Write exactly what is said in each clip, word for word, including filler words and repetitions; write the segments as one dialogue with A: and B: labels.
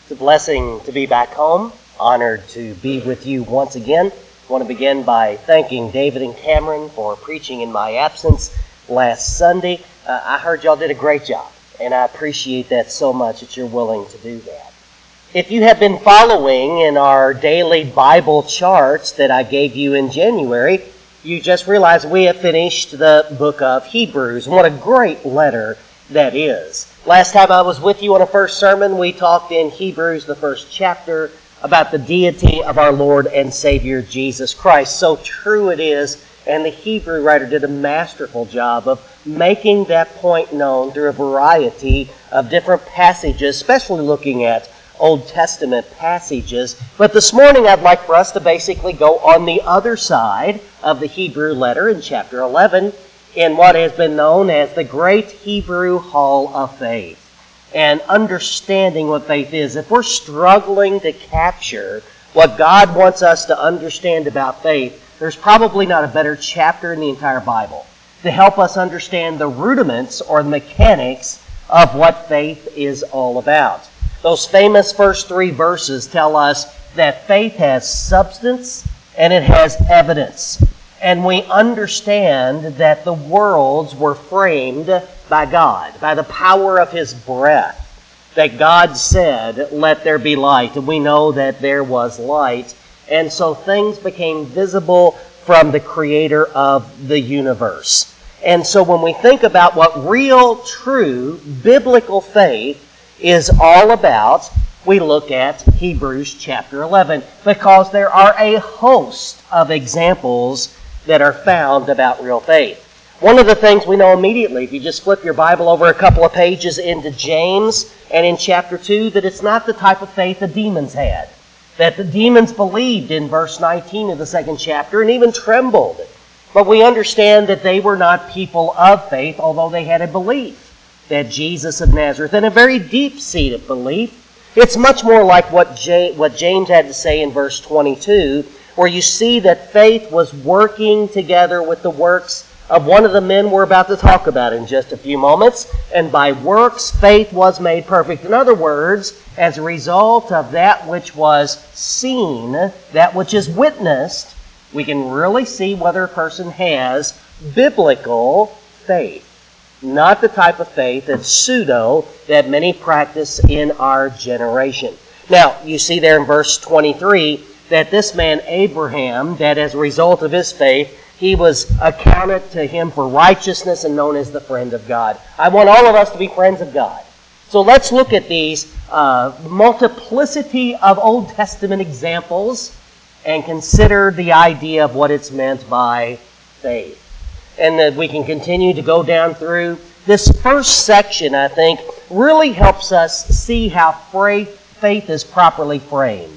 A: It's a blessing to be back home. Honored to be with you once again. I want to begin by thanking David and Cameron for preaching in my absence last Sunday. Uh, I heard y'all did a great job, and I appreciate that so much that you're willing to do that. If you have been following in our daily Bible charts that I gave you in January, you just realized we have finished the book of Hebrews. And what a great letter that is. Last time I was with you on a first sermon, we talked in Hebrews, the first chapter, about the deity of our Lord and Savior Jesus Christ. So true it is, and the Hebrew writer did a masterful job of making that point known through a variety of different passages, especially looking at Old Testament passages. But this morning I'd like for us to basically go on the other side of the Hebrew letter in chapter eleven in what has been known as the Great Hebrew Hall of Faith. And understanding what faith is. If we're struggling to capture what God wants us to understand about faith, there's probably not a better chapter in the entire Bible to help us understand the rudiments or the mechanics of what faith is all about. Those famous first three verses tell us that faith has substance and it has evidence. And we understand that the worlds were framed by God, by the power of His breath. That God said, "Let there be light." And we know that there was light. And so things became visible from the Creator of the universe. And so when we think about what real, true, biblical faith is all about, we look at Hebrews chapter eleven, because there are a host of examples that are found about real faith. One of the things we know immediately, if you just flip your Bible over a couple of pages into James and in chapter two, that it's not the type of faith the demons had. That the demons believed in verse nineteen of the second chapter and even trembled. But we understand that they were not people of faith, although they had a belief that Jesus of Nazareth, and a very deep-seated belief. It's much more like what James had to say in verse twenty-two, where you see that faith was working together with the works of one of the men we're about to talk about in just a few moments. And by works, faith was made perfect. In other words, as a result of that which was seen, that which is witnessed, we can really see whether a person has biblical faith. Not the type of faith that's pseudo that many practice in our generation. Now, you see there in verse twenty-three that this man Abraham, that as a result of his faith, he was accounted to him for righteousness and known as the friend of God. I want all of us to be friends of God. So let's look at these uh, multiplicity of Old Testament examples and consider the idea of what it's meant by faith. And that we can continue to go down through. This first section, I think, really helps us see how faith is properly framed.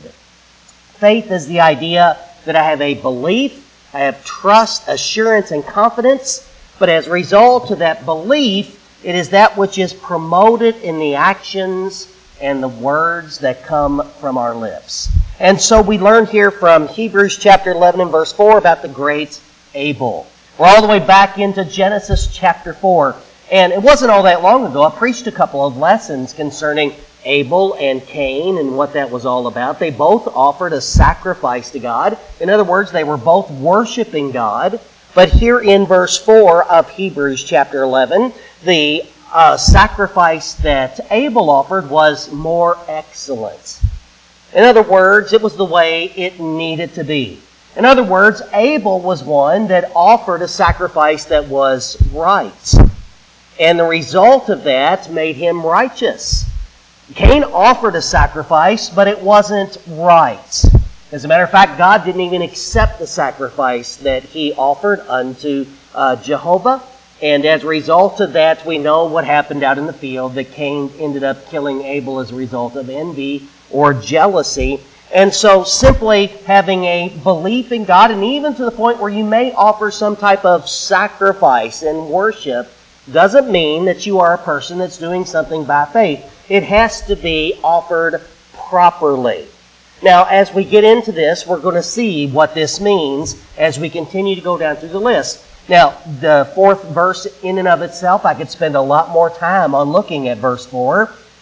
A: Faith is the idea that I have a belief, I have trust, assurance, and confidence, but as a result of that belief, it is that which is promoted in the actions and the words that come from our lips. And so we learn here from Hebrews chapter eleven and verse four about the great Abel. We're all the way back into Genesis chapter four. And it wasn't all that long ago. I preached a couple of lessons concerning Abel and Cain and what that was all about. They both offered a sacrifice to God. In other words, they were both worshiping God. But here in verse four of Hebrews chapter eleven, the uh, sacrifice that Abel offered was more excellent. In other words, it was the way it needed to be. In other words, Abel was one that offered a sacrifice that was right. And the result of that made him righteous. Cain offered a sacrifice, but it wasn't right. As a matter of fact, God didn't even accept the sacrifice that he offered unto uh, Jehovah. And as a result of that, we know what happened out in the field, that Cain ended up killing Abel as a result of envy or jealousy. And so simply having a belief in God, and even to the point where you may offer some type of sacrifice and worship, doesn't mean that you are a person that's doing something by faith. It has to be offered properly. Now, as we get into this, we're going to see what this means as we continue to go down through the list. Now, the fourth verse in and of itself, I could spend a lot more time on looking at verse four.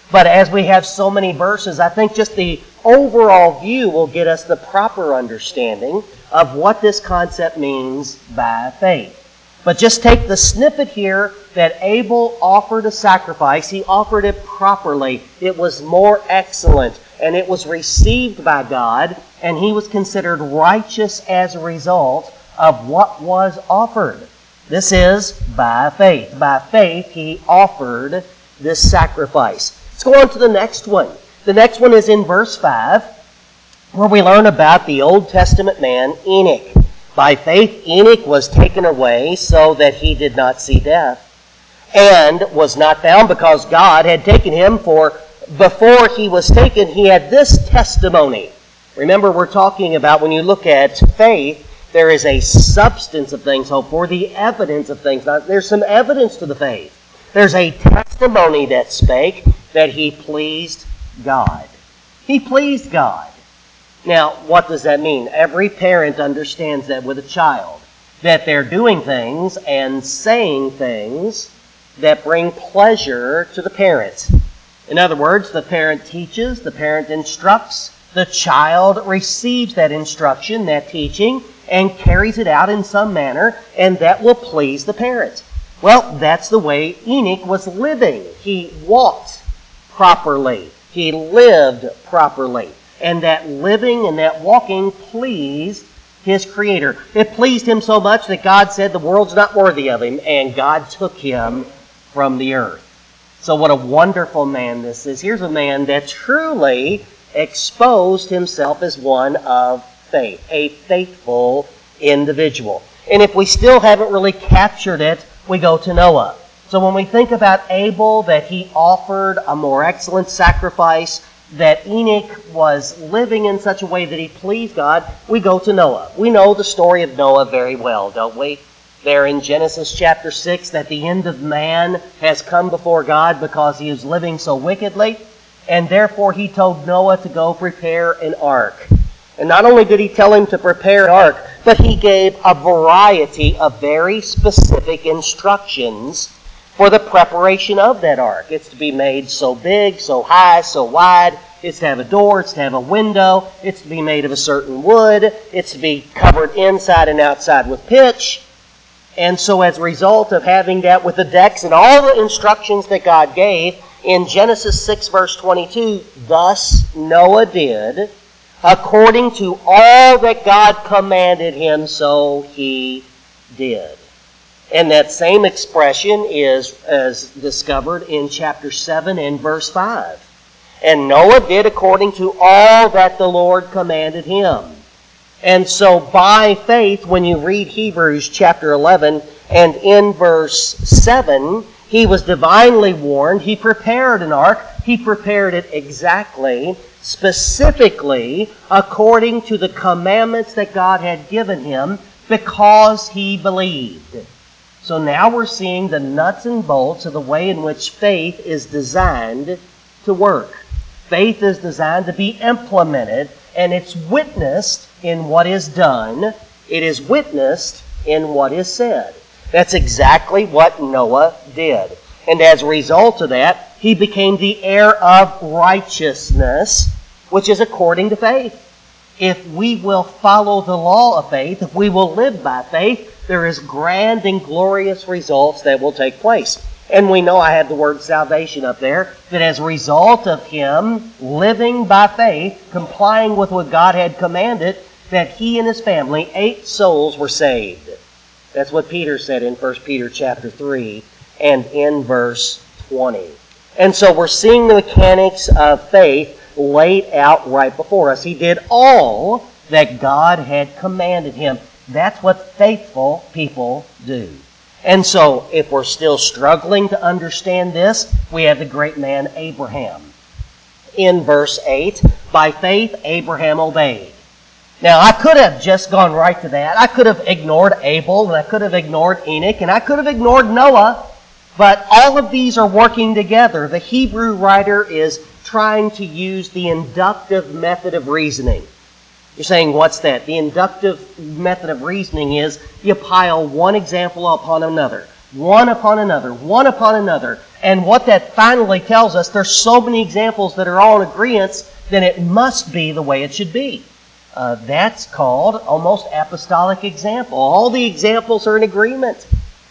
A: But as we have so many verses, I think just the overall view will get us the proper understanding of what this concept means by faith. But just take the snippet here that Abel offered a sacrifice. He offered it properly. It was more excellent, and it was received by God, and he was considered righteous as a result of what was offered. This is by faith. By faith, he offered this sacrifice. Let's go on to the next one. The next one is in verse five, where we learn about the Old Testament man Enoch. By faith, Enoch was taken away so that he did not see death, and was not found because God had taken him, for before he was taken, he had this testimony. Remember, we're talking about, when you look at faith, there is a substance of things hoped for, the evidence of things not. There's some evidence to the faith. There's a testimony that spake that he pleased God. He pleased God. Now, what does that mean? Every parent understands that with a child, that they're doing things and saying things that bring pleasure to the parent. In other words, the parent teaches, the parent instructs, the child receives that instruction, that teaching, and carries it out in some manner, and that will please the parent. Well, that's the way Enoch was living. He walked properly. He lived properly. And that living and that walking pleased his Creator. It pleased him so much that God said the world's not worthy of him, and God took him from the earth. So what a wonderful man this is. Here's a man that truly exposed himself as one of faith, a faithful individual. And if we still haven't really captured it, we go to Noah. So when we think about Abel, that he offered a more excellent sacrifice, that Enoch was living in such a way that he pleased God, we go to Noah. We know the story of Noah very well, don't we? There in Genesis chapter six, that the end of man has come before God because he is living so wickedly, and therefore he told Noah to go prepare an ark. And not only did he tell him to prepare an ark, but he gave a variety of very specific instructions for the preparation of that ark. It's to be made so big, so high, so wide. It's to have a door. It's to have a window. It's to be made of a certain wood. It's to be covered inside and outside with pitch. And so as a result of having that with the decks and all the instructions that God gave, in Genesis six verse twenty-two, thus Noah did, according to all that God commanded him, so he did. And that same expression is as discovered in chapter seven and verse five. And Noah did according to all that the Lord commanded him. And so by faith, when you read Hebrews chapter eleven and in verse seven, he was divinely warned. He prepared an ark. He prepared it exactly, specifically, according to the commandments that God had given him, because he believed. So now we're seeing the nuts and bolts of the way in which faith is designed to work. Faith is designed to be implemented, and it's witnessed in what is done. It is witnessed in what is said. That's exactly what Noah did. And as a result of that, he became the heir of righteousness, which is according to faith. If we will follow the law of faith, if we will live by faith, there is grand and glorious results that will take place. And we know, I have the word salvation up there, that as a result of him living by faith, complying with what God had commanded, that he and his family, eight souls were saved. That's what Peter said in First Peter chapter three and in verse twenty. And so we're seeing the mechanics of faith laid out right before us. He did all that God had commanded him. That's what faithful people do. And so, if we're still struggling to understand this, we have the great man Abraham. In verse eight, by faith Abraham obeyed. Now, I could have just gone right to that. I could have ignored Abel, and I could have ignored Enoch, and I could have ignored Noah. But all of these are working together. The Hebrew writer is trying to use the inductive method of reasoning. You're saying, what's that? The inductive method of reasoning is you pile one example upon another. One upon another, one upon another. And what that finally tells us, there's so many examples that are all in agreement, then it must be the way it should be. Uh, that's called almost apostolic example. All the examples are in agreement.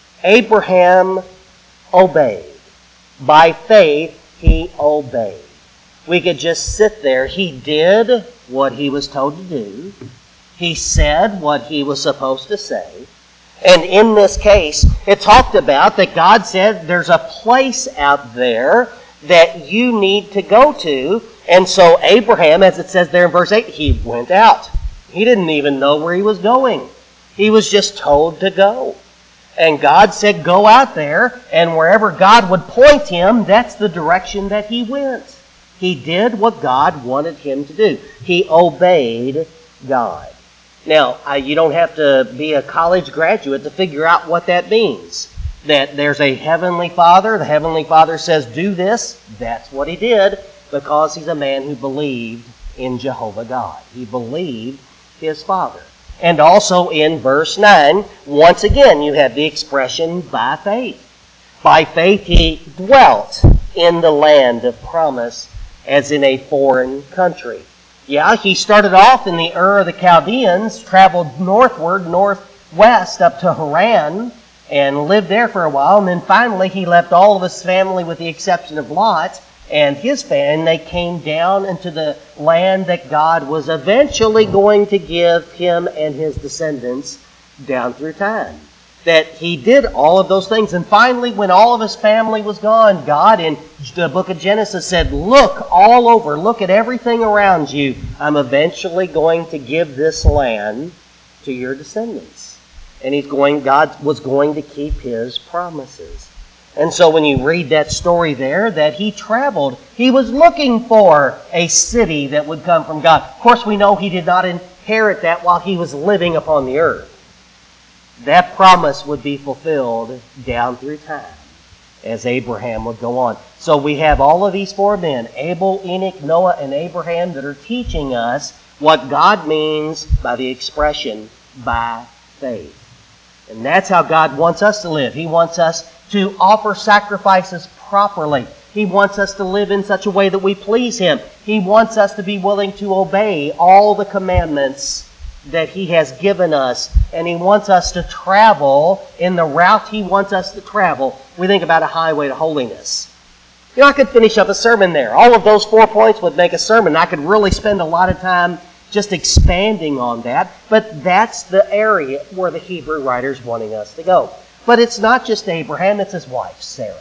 A: Abraham obeyed. By faith, he obeyed. We could just sit there. He did what he was told to do. He said what he was supposed to say. And in this case, it talked about that God said there's a place out there that you need to go to. And so Abraham, as it says there in verse eight, he went out. He didn't even know where he was going. He was just told to go. And God said, go out there, and wherever God would point him, that's the direction that he went. He did what God wanted him to do. He obeyed God. Now, I, you don't have to be a college graduate to figure out what that means. That there's a Heavenly Father. The Heavenly Father says, do this. That's what he did, because he's a man who believed in Jehovah God. He believed his Father. And also in verse nine, once again, you have the expression by faith. By faith he dwelt in the land of promise as in a foreign country. Yeah, he started off in the Ur of the Chaldeans, traveled northward, northwest, up to Haran, and lived there for a while. And then finally he left all of his family with the exception of Lot and his family, and they came down into the land that God was eventually going to give him and his descendants down through time. That he did all of those things. And finally, when all of his family was gone, God in the book of Genesis said, look all over, look at everything around you. I'm eventually going to give this land to your descendants. And he's going, God was going to keep his promises. And so when you read that story there, that he traveled, he was looking for a city that would come from God. Of course, we know he did not inherit that while he was living upon the earth. That promise would be fulfilled down through time as Abraham would go on. So we have all of these four men, Abel, Enoch, Noah, and Abraham, that are teaching us what God means by the expression, by faith. And that's how God wants us to live. He wants us to offer sacrifices properly. He wants us to live in such a way that we please Him. He wants us to be willing to obey all the commandments that He has given us. And He wants us to travel in the route He wants us to travel. We think about a highway to holiness. You know, I could finish up a sermon there. All of those four points would make a sermon. I could really spend a lot of time just expanding on that. But that's the area where the Hebrew writer's wanting us to go. But it's not just Abraham, it's his wife, Sarah.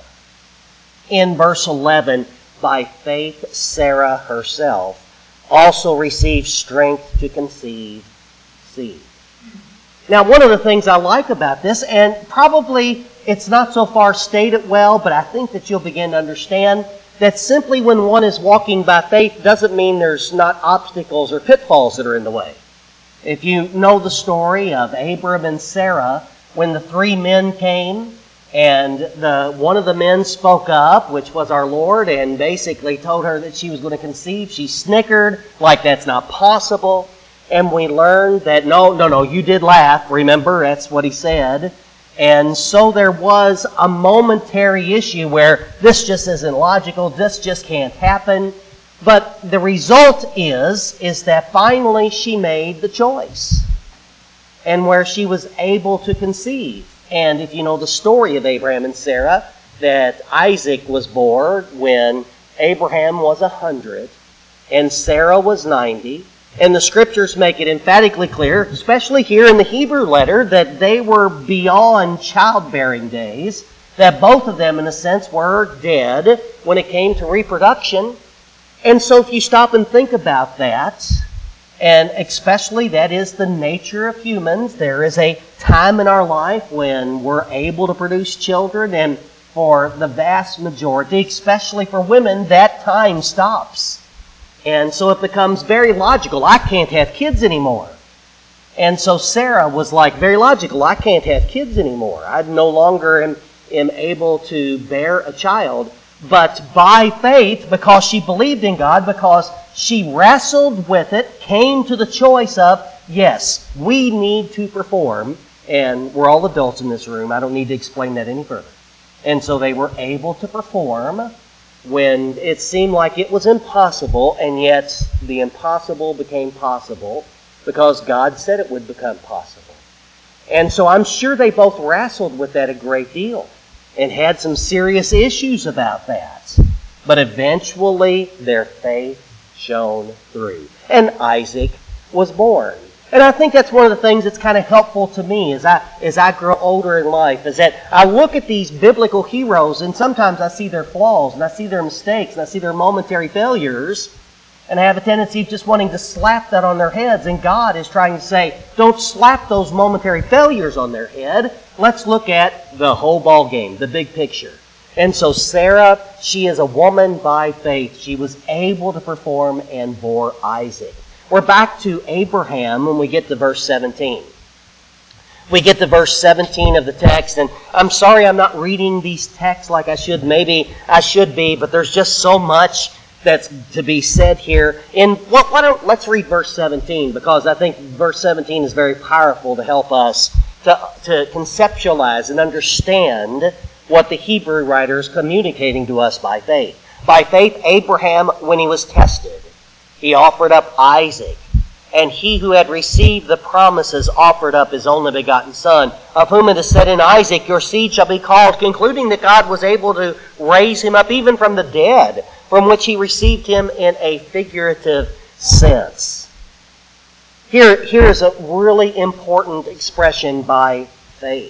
A: In verse eleven, by faith Sarah herself also received strength to conceive seed. Now, one of the things I like about this, and probably it's not so far stated well, but I think that you'll begin to understand that simply when one is walking by faith doesn't mean there's not obstacles or pitfalls that are in the way. If you know the story of Abram and Sarah, when the three men came and the one of the men spoke up, which was our Lord, and basically told her that she was going to conceive, she snickered like that's not possible. And we learned that, no, no, no, you did laugh. Remember, that's what he said. And so there was a momentary issue where this just isn't logical, this just can't happen. But the result is, is that finally she made the choice. And where she was able to conceive. And if you know the story of Abraham and Sarah, that Isaac was born when Abraham was a hundred and Sarah was ninety. And the Scriptures make it emphatically clear, especially here in the Hebrew letter, that they were beyond childbearing days, that both of them, in a sense, were dead when it came to reproduction. And so if you stop and think about that, and especially that is the nature of humans, there is a time in our life when we're able to produce children, and for the vast majority, especially for women, that time stops. And so it becomes very logical. I can't have kids anymore. And so Sarah was like, very logical. I can't have kids anymore. I no longer am, am able to bear a child. But by faith, because she believed in God, because she wrestled with it, came to the choice of, yes, we need to perform And we're all adults in this room. I don't need to explain that any further. And so they were able to perform when it seemed like it was impossible, and yet the impossible became possible because God said it would become possible. And so I'm sure they both wrestled with that a great deal and had some serious issues about that. But eventually their faith shone through. And Isaac was born. And I think that's one of the things that's kind of helpful to me as I as I grow older in life, is that I look at these biblical heroes and sometimes I see their flaws and I see their mistakes and I see their momentary failures, and I have a tendency of just wanting to slap that on their heads. And God is trying to say, don't slap those momentary failures on their head. Let's look at the whole ball game, the big picture. And so Sarah, she is a woman by faith. She was able to perform and bore Isaac. We're back to Abraham when we get to verse seventeen. We get to verse seventeen of the text, and I'm sorry I'm not reading these texts like I should. Maybe I should be, but there's just so much that's to be said here. In what? Why don't let's read verse seventeen, because I think verse seventeen is very powerful to help us to, to conceptualize and understand what the Hebrew writer is communicating to us by faith. By faith, Abraham, when he was tested, he offered up Isaac, and he who had received the promises offered up his only begotten son, of whom it is said in Isaac, your seed shall be called, concluding that God was able to raise him up even from the dead, from which he received him in a figurative sense. Here, here is a really important expression by faith.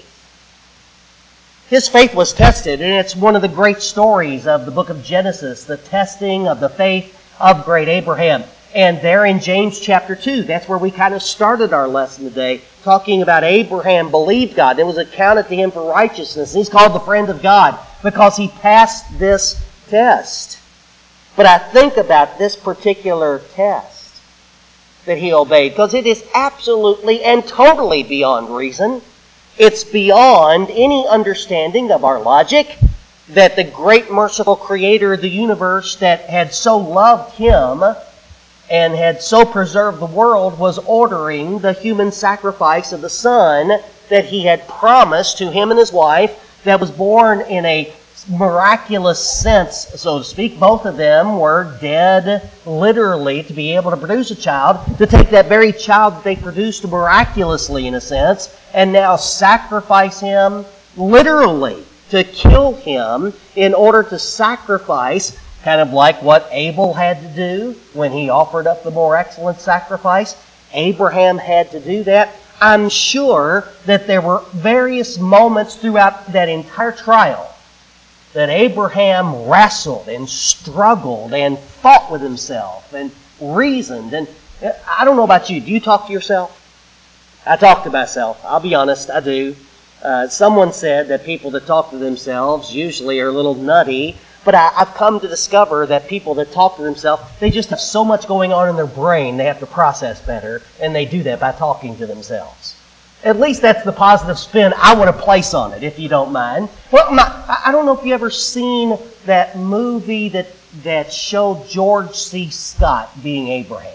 A: His faith was tested, and it's one of the great stories of the book of Genesis, the testing of the faith of great Abraham. And there in James chapter two, that's where we kind of started our lesson today, talking about Abraham believed God. It was accounted to him for righteousness. He's called the friend of God because he passed this test. But I think about this particular test that he obeyed, because it is absolutely and totally beyond reason. It's beyond any understanding of our logic, that the great merciful Creator of the universe that had so loved him and had so preserved the world was ordering the human sacrifice of the Son that he had promised to him and his wife, that was born in a miraculous sense, so to speak. Both of them were dead, literally, to be able to produce a child, to take that very child that they produced miraculously, in a sense, and now sacrifice him literally, to kill him in order to sacrifice, kind of like what Abel had to do when he offered up the more excellent sacrifice. Abraham had to do that. I'm sure that there were various moments throughout that entire trial that Abraham wrestled and struggled and fought with himself and reasoned. And I don't know about you. Do you talk to yourself? I talk to myself. I'll be honest, I do. Uh, someone said that people that talk to themselves usually are a little nutty, but I, I've come to discover that people that talk to themselves, they just have so much going on in their brain they have to process better, and they do that by talking to themselves. At least that's the positive spin I want to place on it, if you don't mind. Well, my, I don't know if you ever seen that movie that, that showed George C. Scott being Abraham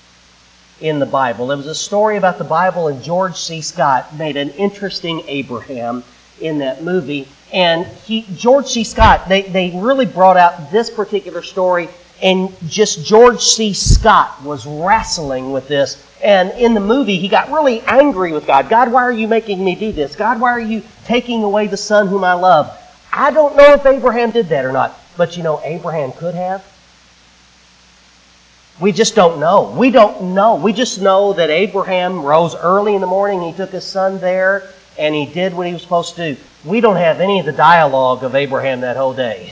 A: in the Bible. It was a story about the Bible, and George C. Scott made an interesting Abraham in that movie. And he, George C. Scott, they, they really brought out this particular story, and just George C. Scott was wrestling with this. And in the movie, he got really angry with God. God, why are you making me do this? God, why are you taking away the son whom I love? I don't know if Abraham did that or not. But you know, Abraham could have. We just don't know. We don't know. We just know that Abraham rose early in the morning. He took his son there, and he did what he was supposed to do. We don't have any of the dialogue of Abraham that whole day.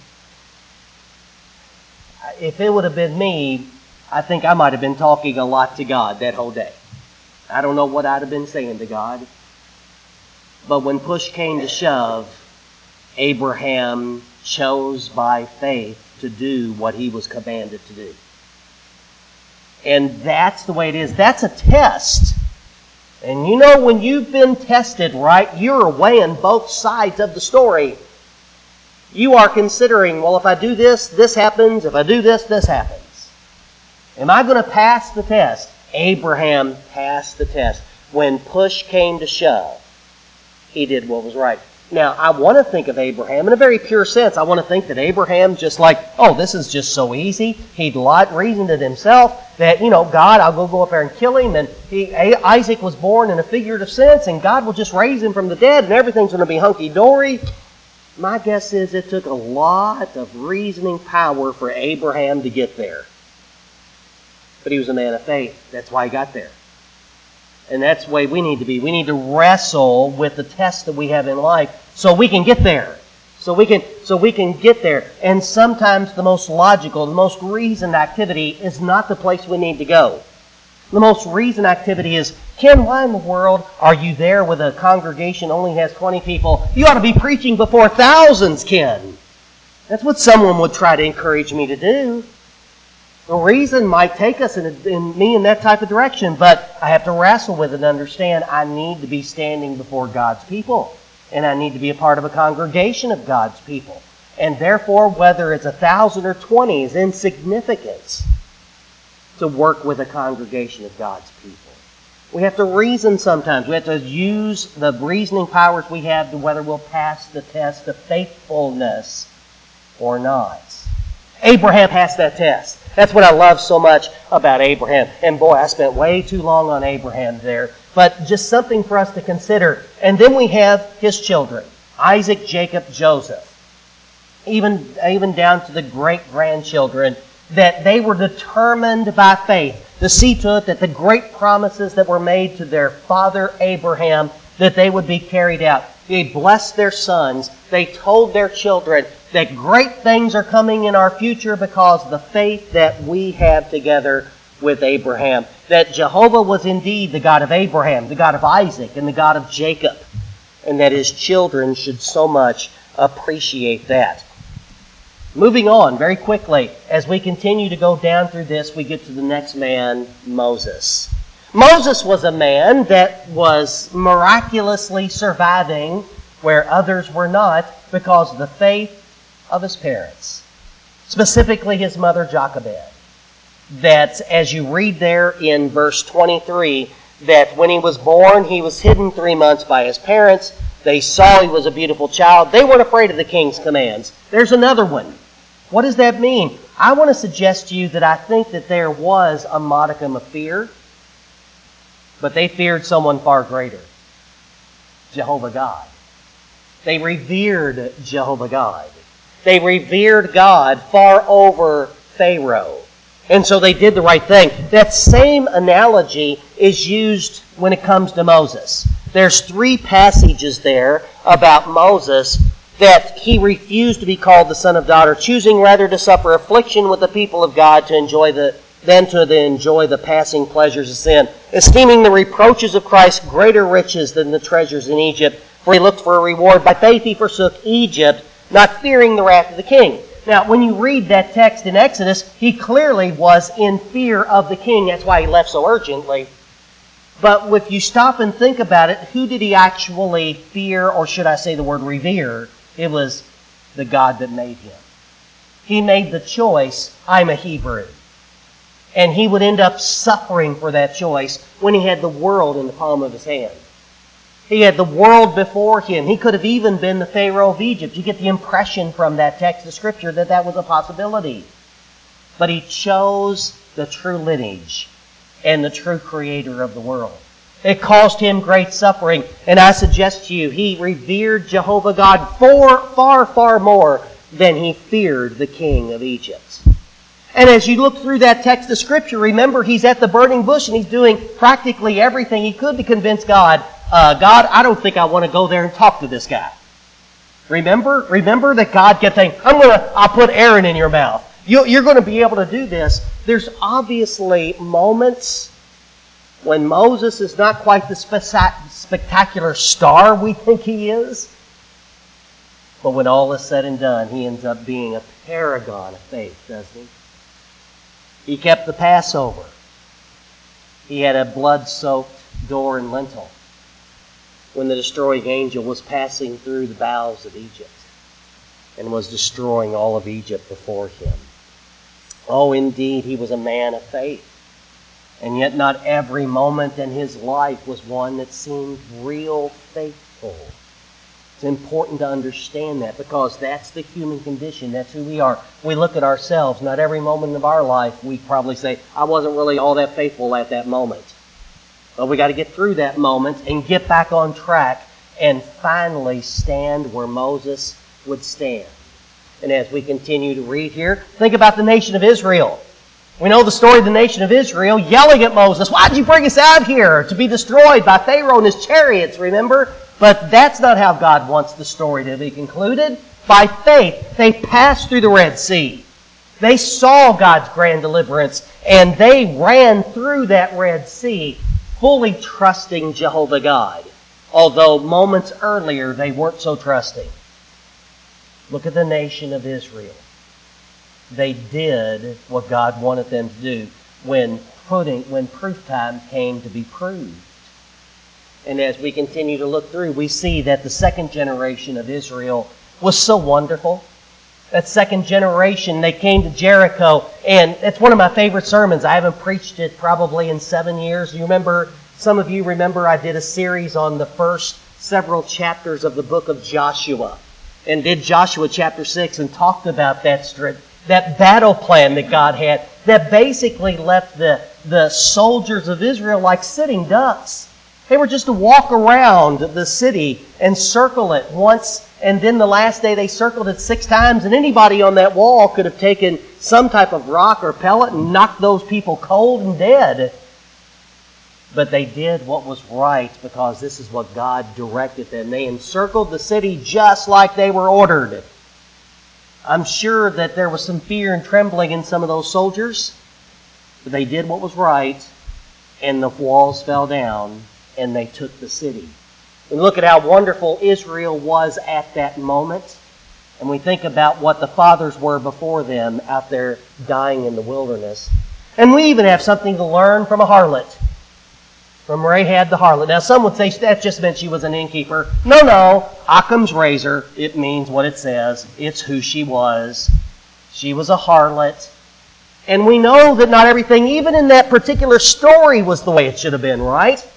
A: If it would have been me, I think I might have been talking a lot to God that whole day. I don't know what I'd have been saying to God. But when push came to shove, Abraham chose by faith to do what he was commanded to do. And that's the way it is. That's a test. And you know, when you've been tested, right, you're weighing both sides of the story. You are considering, well, if I do this, this happens. If I do this, this happens. Am I going to pass the test? Abraham passed the test. When push came to shove, he did what was right. Now, I want to think of Abraham in a very pure sense. I want to think that Abraham just like, oh, this is just so easy. He'd lied, reasoned it himself that, you know, God, I'll go go up there and kill him. And he, Isaac was born in a figurative sense, and God will just raise him from the dead, and everything's going to be hunky-dory. My guess is it took a lot of reasoning power for Abraham to get there. But he was a man of faith. That's why he got there. And that's the way we need to be. We need to wrestle with the tests that we have in life so we can get there. So we can, so we can get there. And sometimes the most logical, the most reasoned activity is not the place we need to go. The most reasoned activity is, Ken, why in the world are you there with a congregation only has twenty people? You ought to be preaching before thousands, Ken. That's what someone would try to encourage me to do. The reason might take us in, a, in me in that type of direction, but I have to wrestle with it and understand I need to be standing before God's people, and I need to be a part of a congregation of God's people. And therefore, whether it's a thousand or twenty is insignificant to work with a congregation of God's people. We have to reason sometimes. We have to use the reasoning powers we have to whether we'll pass the test of faithfulness or not. Abraham passed that test. That's what I love so much about Abraham. And boy, I spent way too long on Abraham there. But just something for us to consider. And then we have his children, Isaac, Jacob, Joseph. Even, even down to the great-grandchildren, that they were determined by faith to see to it that the great promises that were made to their father Abraham, that they would be carried out. They blessed their sons. They told their children that great things are coming in our future because of the faith that we have together with Abraham. That Jehovah was indeed the God of Abraham, the God of Isaac, and the God of Jacob. And that his children should so much appreciate that. Moving on very quickly, as we continue to go down through this, we get to the next man, Moses. Moses was a man that was miraculously surviving where others were not because of the faith of his parents, specifically his mother Jochebed. That as you read there in verse twenty-three, that when he was born, he was hidden three months by his parents. They saw he was a beautiful child. They weren't afraid of the king's commands. There's another one. What does that mean? I want to suggest to you that I think that there was a modicum of fear, but they feared someone far greater, Jehovah God. They revered Jehovah God. They revered God far over Pharaoh. And so they did the right thing. That same analogy is used when it comes to Moses. There's three passages there about Moses that he refused to be called the son of daughter, choosing rather to suffer affliction with the people of God to enjoy the than to enjoy the passing pleasures of sin, esteeming the reproaches of Christ greater riches than the treasures in Egypt, for he looked for a reward. By faith he forsook Egypt, not fearing the wrath of the king. Now, when you read that text in Exodus, he clearly was in fear of the king. That's why he left so urgently. But if you stop and think about it, who did he actually fear, or should I say the word revere? It was the God that made him. He made the choice, I'm a Hebrew. And he would end up suffering for that choice when he had the world in the palm of his hand. He had the world before him. He could have even been the Pharaoh of Egypt. You get the impression from that text of Scripture that that was a possibility. But he chose the true lineage and the true creator of the world. It caused him great suffering. And I suggest to you, he revered Jehovah God far, far, far more than he feared the king of Egypt. And as you look through that text of Scripture, remember he's at the burning bush and he's doing practically everything he could to convince God, uh, God, I don't think I want to go there and talk to this guy. Remember? Remember that God kept saying, I'm going to, I'll put Aaron in your mouth. You, you're going to be able to do this. There's obviously moments when Moses is not quite the spe- spectacular star we think he is. But when all is said and done, he ends up being a paragon of faith, doesn't he? He kept the Passover. He had a blood-soaked door and lintel when the destroying angel was passing through the bowels of Egypt and was destroying all of Egypt before him. Oh, indeed, he was a man of faith. And yet not every moment in his life was one that seemed real faithful It's important to understand that because that's the human condition. That's who we are. We look at ourselves. Not every moment of our life we probably say, I wasn't really all that faithful at that moment. But we got to get through that moment and get back on track and finally stand where Moses would stand. And as we continue to read here, think about the nation of Israel. We know the story of the nation of Israel yelling at Moses, why did you bring us out here to be destroyed by Pharaoh and his chariots, remember? But that's not how God wants the story to be concluded. By faith, they passed through the Red Sea. They saw God's grand deliverance, and they ran through that Red Sea, fully trusting Jehovah God. Although moments earlier, they weren't so trusting. Look at the nation of Israel. They did what God wanted them to do when putting, when proof time came to be proved. And as we continue to look through, we see that the second generation of Israel was so wonderful. That second generation, they came to Jericho, and it's one of my favorite sermons. I haven't preached it probably in seven years. You remember, some of you remember I did a series on the first several chapters of the book of Joshua, and did Joshua chapter six and talked about that stri- that battle plan that God had that basically left the, the soldiers of Israel like sitting ducks. They were just to walk around the city and circle it once, and then the last day they circled it six times, and anybody on that wall could have taken some type of rock or pellet and knocked those people cold and dead. But they did what was right because this is what God directed them. They encircled the city just like they were ordered. I'm sure that there was some fear and trembling in some of those soldiers, but they did what was right, and the walls fell down, and they took the city. We look at how wonderful Israel was at that moment, and we think about what the fathers were before them out there dying in the wilderness. And we even have something to learn from a harlot, from Rahab the harlot. Now, some would say that just meant she was an innkeeper. No, no. Occam's razor, it means what it says. It's who she was. She was a harlot. And we know that not everything, even in that particular story, was the way it should have been, right?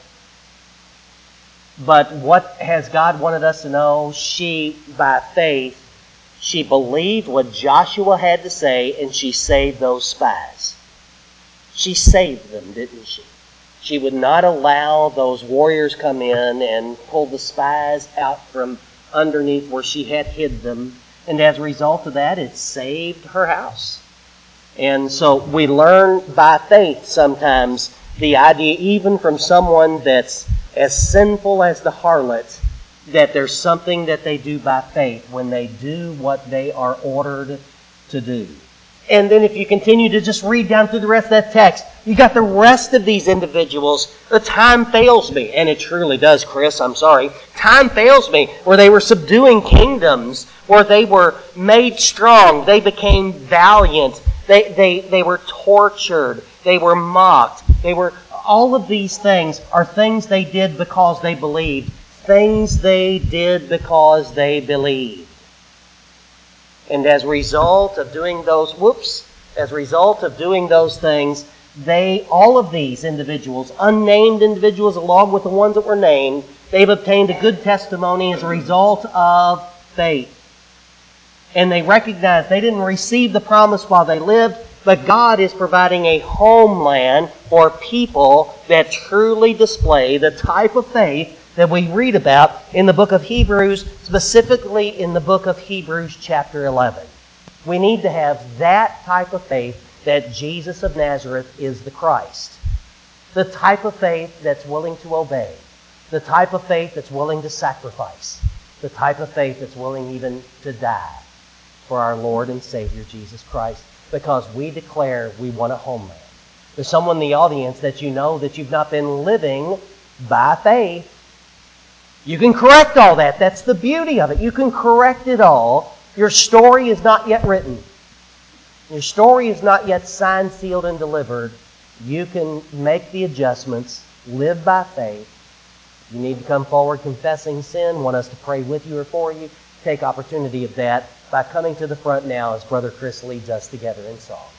A: But what has God wanted us to know? She, by faith, she believed what Joshua had to say, and she saved those spies. She saved them, didn't she? She would not allow those warriors come in and pull the spies out from underneath where she had hid them. And as a result of that, it saved her house. And so we learn by faith sometimes the idea, even from someone that's as sinful as the harlot, that there's something that they do by faith when they do what they are ordered to do. And then if you continue to just read down through the rest of that text, you got the rest of these individuals. The time fails me, and it truly does, Chris, I'm sorry. Time fails me, where they were subduing kingdoms, where they were made strong, they became valiant, they, they, they were tortured, they were mocked, they were... All of these things are things they did because they believed. Things they did because they believed. And as a result of doing those, whoops, as a result of doing those things, they, all of these individuals, unnamed individuals along with the ones that were named, they've obtained a good testimony as a result of faith. And they recognized they didn't receive the promise while they lived, but God is providing a homeland for people that truly display the type of faith that we read about in the book of Hebrews, specifically in the book of Hebrews chapter eleven. We need to have that type of faith that Jesus of Nazareth is the Christ. The type of faith that's willing to obey. The type of faith that's willing to sacrifice. The type of faith that's willing even to die for our Lord and Savior Jesus Christ. Because we declare we want a homeland. There's someone in the audience that you know that you've not been living by faith. You can correct all that. That's the beauty of it. You can correct it all. Your story is not yet written. Your story is not yet signed, sealed, and delivered. You can make the adjustments, live by faith. You need to come forward confessing sin, want us to pray with you or for you. Take opportunity of that by coming to the front now as Brother Chris leads us together in song.